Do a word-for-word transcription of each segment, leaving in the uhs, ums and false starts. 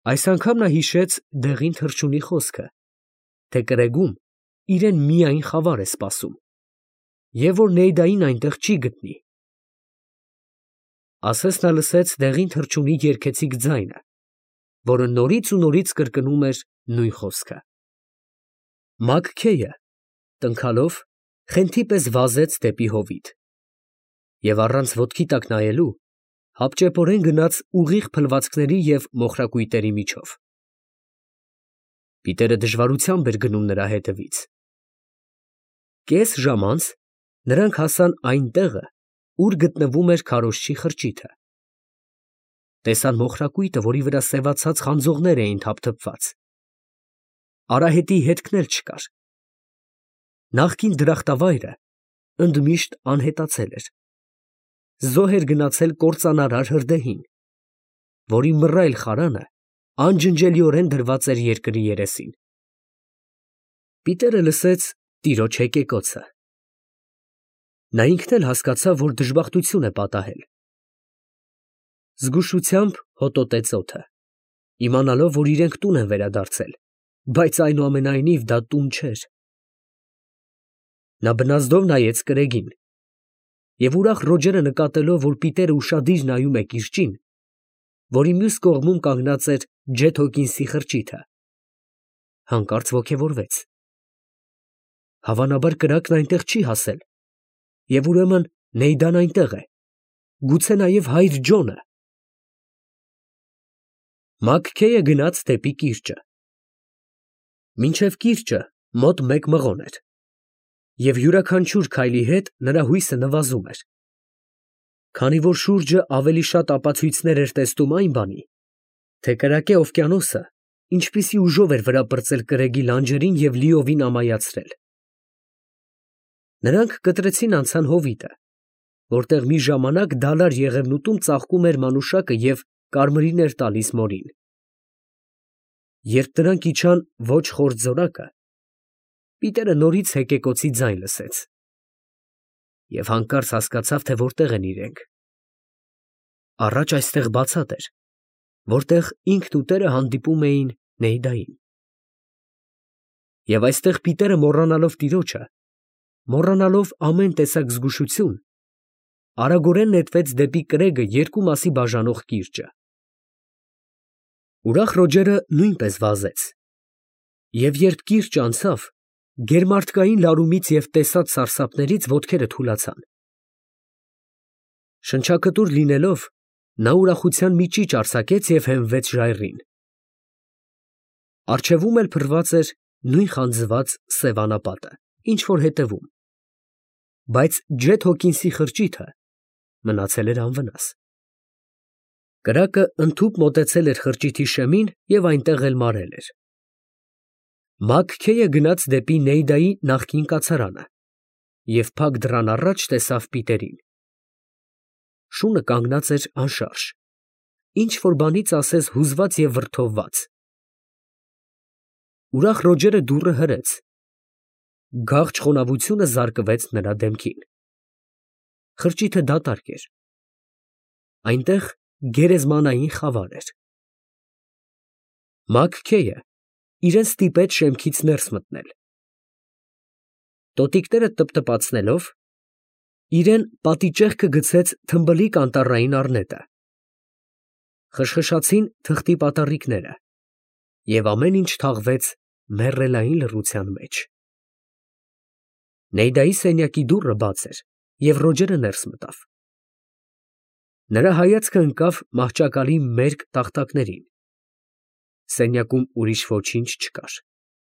Այս անգամ նա հիշեց դեղին թռչունի խոսքը, թե կրեգում իրեն միայն խավար է սպասում, և որ Նեյդային այնտեղ չի գտնի։ Ասես նա լսեց դեղին թռչունի երգեցիկ ձայնը, որը նորից ու նորից կրկնում էր նույն խոսքը։ Մագքեյը, տնքալով, խենթի պես վազեց դեպի հովիտ և առանց ոտքի տակ նայելու հապճեպորեն գնաց ուղիղ փլվածքների և մոխրակույտերի միջով։ Պիտերը դժվարությամբ էր գնում նրա հետևից։ Կես ժամ անց նրանք հասան այն տեղը, ուր գտնվում էր քարոզչի խրճիթը։ Տեսան մոխրակույտը, որի վրա սևացած խանձողներ էին թափթփված։ Արահետի հետքն էլ չկար։ Նախկին դրախտավայրը ընդմիշտ անհետացել էր։ Զոհ էր գնացել կործանարար հրդեհին, որի մռայլ խարանը անջնջելիորեն դրված էր երկրի երեսին։ Պիտերը լսեց տիրոջ հեկեկոցը։ Նա ինքն էլ հասկացավ, որ դժբախտություն է պատահել։ Զգուշությամբ հոտոտեց օդը, իմանալով, որ իրենք տուն են վերադարձել, բայց այնուամենայնիվ դա տուն չէր։ Նա բնազդով նայեց կրեգին, և ուրախ Ռոջերը նկատելով, որ Պիտերը ուշադիր նայում է կիրճին, որի մյուս կողմում կանգնած էր Ջեթ Հոքինսի խրճիթը, հանկարծ ոգևորվեց։ Հավանաբար կրակն այնտեղ չի հասել, և ուրեմն Նեյդան այնտեղ է, գուցե նաև հայր Ջոնը։ Մագքեյը գնաց դեպի կիրճը։ Մինչև կիրճը մոտ մեկ մղոն էր, և յուրաքանչյուր քայլի հետ նրա հույսը նվազում էր, քանի որ շուրջը ավելի շատ ապացույցներ էր տեսնում այն բանի, թե կրակե օվկիանոսը ինչպիսի ուժով էր վրապրծել կրեգի լանջերին և լիովին ամայացրել։ Նրանք կտրեցին անցան հովիտը, որտեղ մի ժամանակ դալար եղևնուտում ծաղկում էր մանուշակը և կարմիրին էր տալիս մորին։ Երբ նրանք իջան ոչ խոր ձորակը, Պիտերը նորից հեկեկոցի ձայն լսեց և հանկարծ հասկացավ, թե որտեղ են իրենք։ Առաջ այստեղ բացատ էր, որտեղ ինքն ու տերը հանդիպում էին Նեյդային։ Եվ այստեղ Պիտերը, մոռանալով տիրոջը, մոռանալով ամեն տեսակ զգուշություն, արագորեն նետվեց դեպի կրեգը երկու մասի բաժանող կիրճը։ Ուրախ Ռոջերը նույնպես վազեց, և երբ կիրճը անցավ, գերմարդկային լարումից և տեսած սարսափներից ոտքերը թուլացան։ Շնչակտուր լինելով, նա ուրախության մի ճիչ արձակեց և հենվեց ժայռին։ Առջևում էլ փռված էր նույն խանձված սև անապատը, ինչ որ հետևում, բայց Ջեթ Հոքինսի խրճիթը մնացել էր անվնաս։ Կրակը ընդհուպ մոտեցել էր խրճիթի շեմին և այնտեղ էլ մարել էր։ Մագքեյը գնաց դեպի Նեյդայի նախկին կացարանը և փակ դռան առաջ տեսավ Պիտերին։ Շունը կանգնած էր անշարժ, ինչ որ բանից ասես հուզված և վրդովված։ Ուրախ Ռոջերը դուռը հրեց։ Գաղջ խոնավությունը զարկվեց նրա դեմքին։ Խրճիթը դատարկ էր։ Այնտեղ գերեզմանային խավար էր։ Մագքեյը իրեն ստիպեց շեմքից ներս մտնել։ Տոտիկները տպտպացնելով, իրեն պատի ճեղքը գցեց թմբլիկ անտառային առնետը։ Խշխշացին թղթի պատառիկները, և ամեն ինչ թաղվեց մեռելային լռության մեջ։ Նեյդայի սենյակի դուռը բաց էր, և Ռոջերը ներս մտավ։ Նրա հայացքը ընկավ մահճակալի մերկ տախտակներին։ Սենյակում ուրիշ ոչինչ չկար։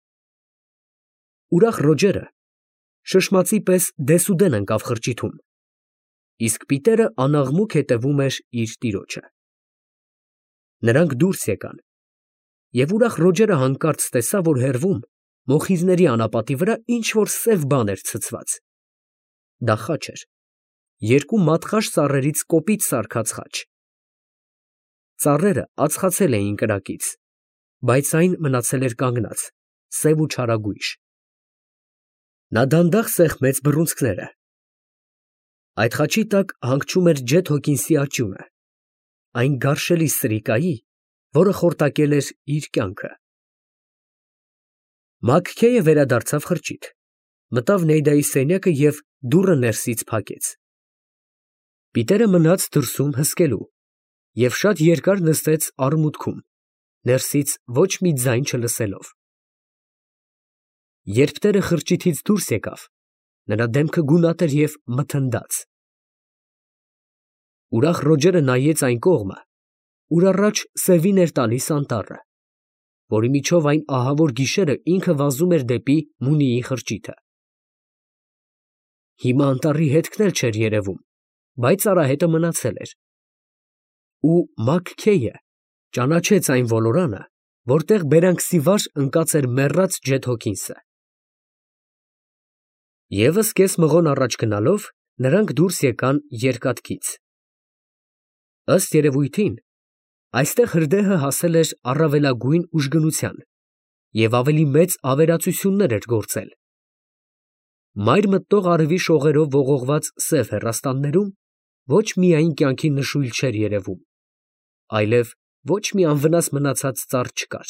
Ուրախ Ռոջերը շշմածի պես դեսուդեն ընկավ խրճիթում, իսկ Պիտերը անաղմուկ հետևում էր իր տիրոջը։ Նրանք դուրս եկան, և ուրախ Ռոջերը հանկարծ տեսավ, որ հեռվում, մոխիրների անապատի վրա ինչ֊որ սև բան էր ցցված։ Դա խաչ էր, երկու մատղաշ ծառերից կոպիտ սարքած խաչ։ Ծառերը ածխացել էին կրակից, բայց այն մնացել էր կանգնած, սև ու չարագույժ։ Նա դանդաղ սեղմեց բռունցքները։ Այդ խաչի տակ հանգչում էր Ջեթ Հոքինսի աճյունը, այն գարշելի սրիկայի, որը խորտակել էր իր կյանքը։ Մաքքեյը վերադարձավ խրճիթ, մտավ Նեյդայի սենյակը և դուռը ներսից փակեց։ Պիտերը մնաց դրսում հսկելու և շատ երկար նստեց արմուտքում, ներսից ոչ մի ձայն չլսելով։ Երբ տերը խրճիթից դուրս եկավ, նրա դեմքը գունատ էր և մթնդած։ Ուրախ Ռոջերը նայեց այն կողմը, ուր առաջ սևին էր տալիս անտառը, որի միջով այն ահավոր գիշերը ինքը վազում էր դեպի Մունիի խրճիթը։ Հիմա անտառի հետքն էլ չէր երևում, բայց արահետը մնացել էր։ Ու Մաքքեյը ճանաչեց այն ոլորանը, որտեղ բերանքսիվար ընկած էր մեռած Ջեթ Հոքինսը։ Եվս կես մղոն առաջ գնալով, նրանք դուրս եկան երկաթգից։ Ըստ երևույթին, այստեղ հրդեհը հասել էր առավելագույն ուժգնության և ավելի մեծ ավերածություններ էր գործել։ Մայր մտնող արևի շողերով ողողված սև հեռաստաններում ոչ միայն կյանքի նշույլ չէր երևում, այլև ոչ մի անվնաս մնացած ծառ չկար։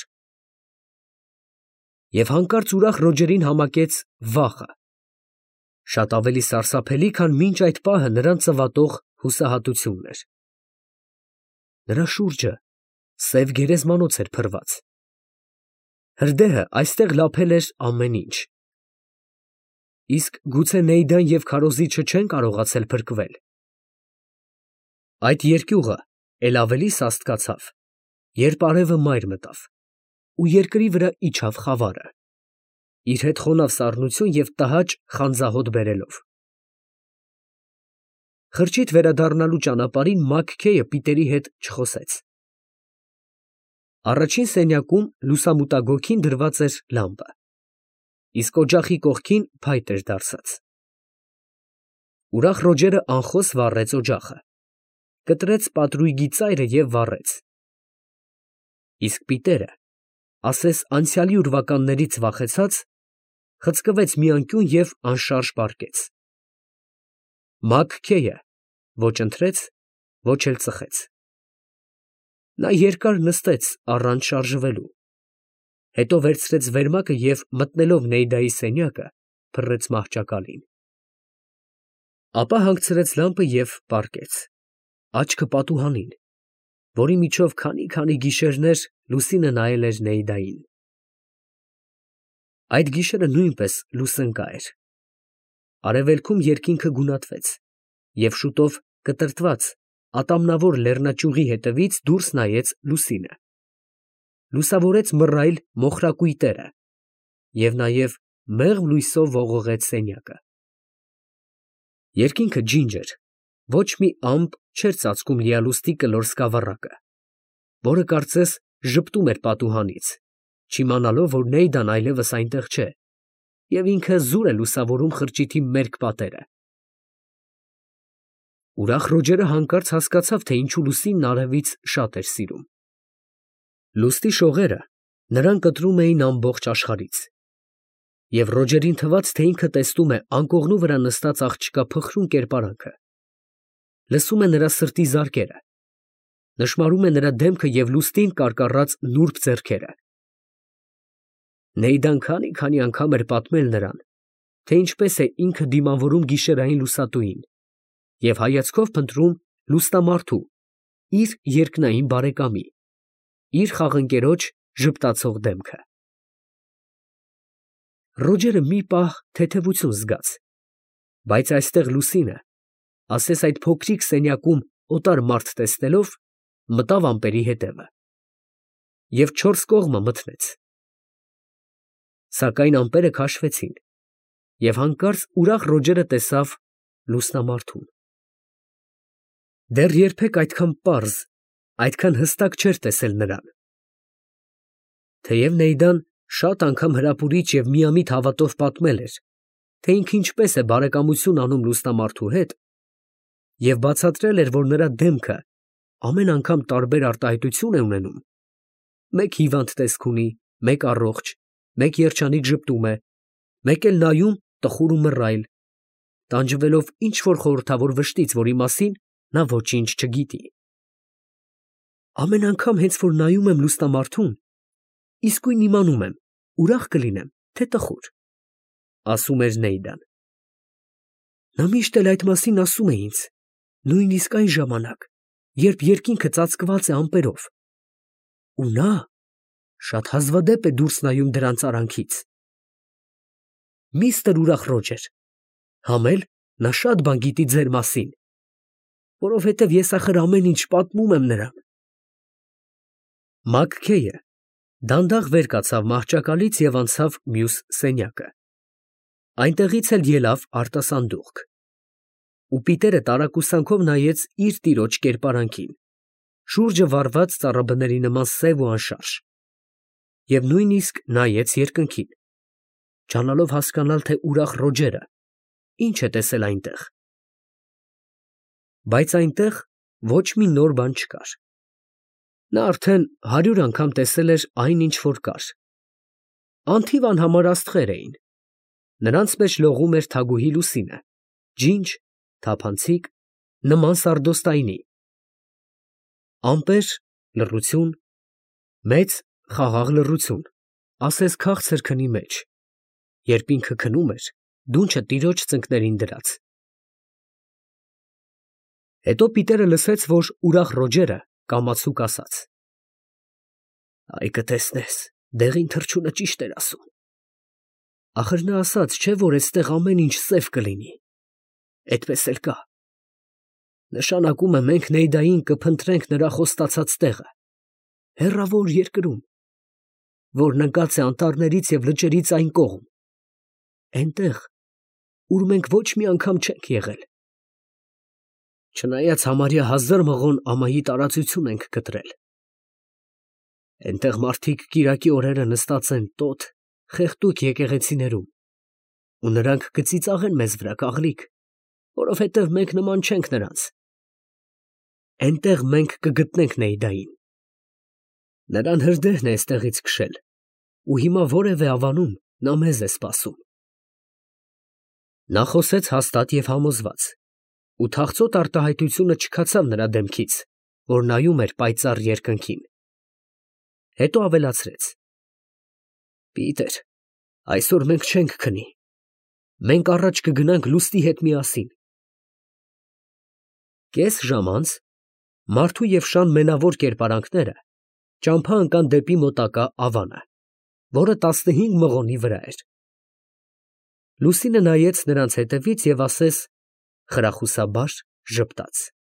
Եվ հանկարծ ուրախ Ռոջերին համակեց վախը, շատ ավելի սարսափելի, քան մինչ այդ պահը նրան ծվատող հուսահատությունն էր։ Նրա շուրջը սև գերեզմանոց էր փռված։ Հրդեհը այստեղ լափել էր ամեն ինչ։ Իսկ գուցե Նեյդան և քարոզիչը չեն կարողացել փրկվել։ Այդ երկյուղը էլ ավելի սաստկացավ, երբ արևը մայր մտավ, ու երկրի վրա իջավ խավարը, իր հետ խոնավ սառնություն և տհաճ խանձահոտ բերելով։ Խրճիթ վերադառնալու ճանապարհին Մաքքեյը Պիտերի հետ չխոսեց։ Առաջին սենյակում լուսամուտագոգին դրված էր լամպը, իսկ օջախի կողքին փայտ էր դարսած։ Ուրախ Ռոջերը անխոս վառեց օջախը, կտրեց պատրույգի ծայրը և վառեց։ Իսկ Պիտերը, ասես անցյալի ուրվականներից վախեցած, խցկվեց մի անկյուն և անշարժ պառկեց։ Մաքքեյը ոչ ընթրեց, ոչ էլ ծխեց։ Նա երկար նստեց առանց շարժվելու, հետո վերցրեց վերմակը և մտնելով Նեյդայի սենյակը, փռեց մահճակալին։ Ապա հանգցրեց լամպը և պառկեց, աչքը պատուհանին, որի միջով քանի֊քանի գիշերներ լուսինը նայել էր Նեյդային։ Այդ գիշերը նույնպես լուսընկա էր։ Արևելքում երկինքը գունատվեց, և շուտով կտրտված, ատամնավոր լեռնաճյուղի ետևից դուրս նայեց լուսինը, լուսավորեց մռայլ մոխրակույտերը և նաև մեղմ լույսով ողողեց սենյակը։ Երկինքը ջինջ էր, ոչ մի ամպ չէր ծածկում լիալուստի կլոր սկավառակը, որը կարծես ժպտում էր պատուհանից, չիմանալով, որ Նեյդան այլևս այնտեղ չէ, և ինքը զուր է լուսավորում խրճիթի մերկ պատերը։ Ուրախ Ռոջերը հանկարծ հասկացավ, թե ինչու լուսինն արևից շատ էր սիրում։ Լուստի շողերը նրան կտրում էին ամբողջ աշխարհից, և Ռոջերին թվաց, թե ինքը տեսնում է անկողնու վրա նստած աղջկա փխրուն կերպարանքը, լսում է նրա սրտի զարկերը, նշմարում է նրա դեմքը և լուստին կարկառած նուրբ ձեռքերը։ Նեյդան քանի֊քանի անգամ էր պատմել նրան, թե ինչպես է ինքը դիմավորում գիշերային լուսատուին և հայացքով փնտրում լուսնամարդու, իր երկնային բարեկամի, իր խաղընկերոջ ժպտացող դեմքը։ Ռոջերը մի պահ թեթևություն զգաց, բայց այստեղ լուսինը, ասես այդ փոքրիկ սենյակում օտար մարդ տեսնելով, մտավ ամպերի հետևը և չորս կողմը մթնեց։ Սակայն ամպերը քաշվեցին, և հանկարծ ուրախ Ռոջերը տեսավ լուսնամարդուն։ Դեռ երբեք այդքան պարզ, այդքան հստակ չէր տեսել նրան։ Թեև Նեյդան շատ անգամ հրապուրիչ և միամիտ հավատով պատմել էր, թե ինքը ինչպես է բարեկամություն անում լուսնամարդու հետ, և բացատրել էր, որ նրա դեմքը ամեն անգամ տարբեր արտահայտություն է ունենում, մեկ հիվանդ տեսք ունի, մեկ առողջ, մեկ երջանիկ ժպտում է, մեկ էլ նայում տխուր ու մռայլ, տանջվելով ինչ֊որ խորհրդավոր վշտից, որի մասին նա ոչինչ չգիտի։ Ամեն անգամ հենց որ նայում եմ լուսնամարթուն, իսկույն իմանում եմ, ուրախ կլինեմ, թե տխուր, ասում էր Նեյդան։ Նա միշտ էլ այդ մասին ասում է ինձ, նույնիսկ այն ժամանակ, երբ երկինքը ծածկված է ամպերով, ու նա շատ հազվադեպ է դուրս նայում դրանց արանքից։ Միստր Ուրախ Ռոջեր, համ էլ նա շատ բան գիտի ձեր մասին, որովհետև ես ախր ամեն ինչ պատմում եմ նրան։ Մակքեյը դանդաղ վեր կացավ մահճակալից և անցավ մյուս սենյակը։ Այնտեղից էլ ելավ արտասանդուղք։ Ու Պիտերը տարակուսանքով նայեց իր տիրոջ կերպարանքին, շուրջը վառված ծառաբների նման սև ու անշարժ, և նույնիսկ նայեց երկնքին, ջանալով հասկանալ, թե Ուրախ Ռոջերը ինչ է տեսել այնտեղ։ Բայց այնտեղ ոչ մի նոր բան չկար։ Նա արդեն հարյուր անգամ տեսել էր այն, ինչ որ կար։ Անթիվ անհամար աստղեր էին, նրանց մեջ լողում էր թագուհի Լուսինը, ջինջ, թափանցիկ, նման սարդոստայնի։ Ամպեր, լռություն, մեծ խաղաղ լռություն, ասես քաղցր քնի մեջ, երբ ինքը քնում էր, դունչը տիրոջ ծնկներին դրած։ Հետո Պիտերը լսեց, որ Ուրախ Ռոջերը կամացուկ ասաց. «Այ կտեսնես, դեղին թռչունը ճիշտ էր ասում։ Ախր նա ասաց, չէ՞ որ էստեղ ամեն ինչ սև կլինի։ Էդպես էլ կա։ Նշանակում է մենք Նեյդային կփնտրենք նրա խոստացած տեղը, հեռավոր երկրում, որն ընկած է անտառներից և լճերից այն կողմ, այնտեղ, ուր մենք ոչ մի անգամ չենք եղել։ Չնայած համարյա հազար մղոն ամայի տարածություն ենք կտրել։ Այնտեղ մարդիկ կիրակի օրերը նստած են տոտ, խեղդուկ եկեղեցիներում, ու նրանք կծիծաղեն մեզ վրա, կաղլիկ, որովհետև մենք նման չենք նրանց։ Այնտեղ մենք կգտնենք Նեյդային։ Նրան հրդեհն է էստեղից քշել, ու հիմա որևէ ավանում նա մեզ է սպասում»։ Նա խոսեց հաստատ և համոզված, ու թախծոտ արտահայտությունը չքացավ նրա դեմքից, որ նայում էր պայծառ երկնքին։ Հետո ավելացրեց. «Պիտեր, այսօր մենք չենք քնի, մենք առաջ կգնանք լուսնի հետ միասին»։ Կես ժամ անց մարդու և շան մենավոր կերպարանքները ճամփա ընկան դեպի մոտակա ավանը, որը տասնհինգ մղոնի վրա էր։ Լուսինը նայեց նրանց հետևից և ասես խրախուսաբար ժպտաց.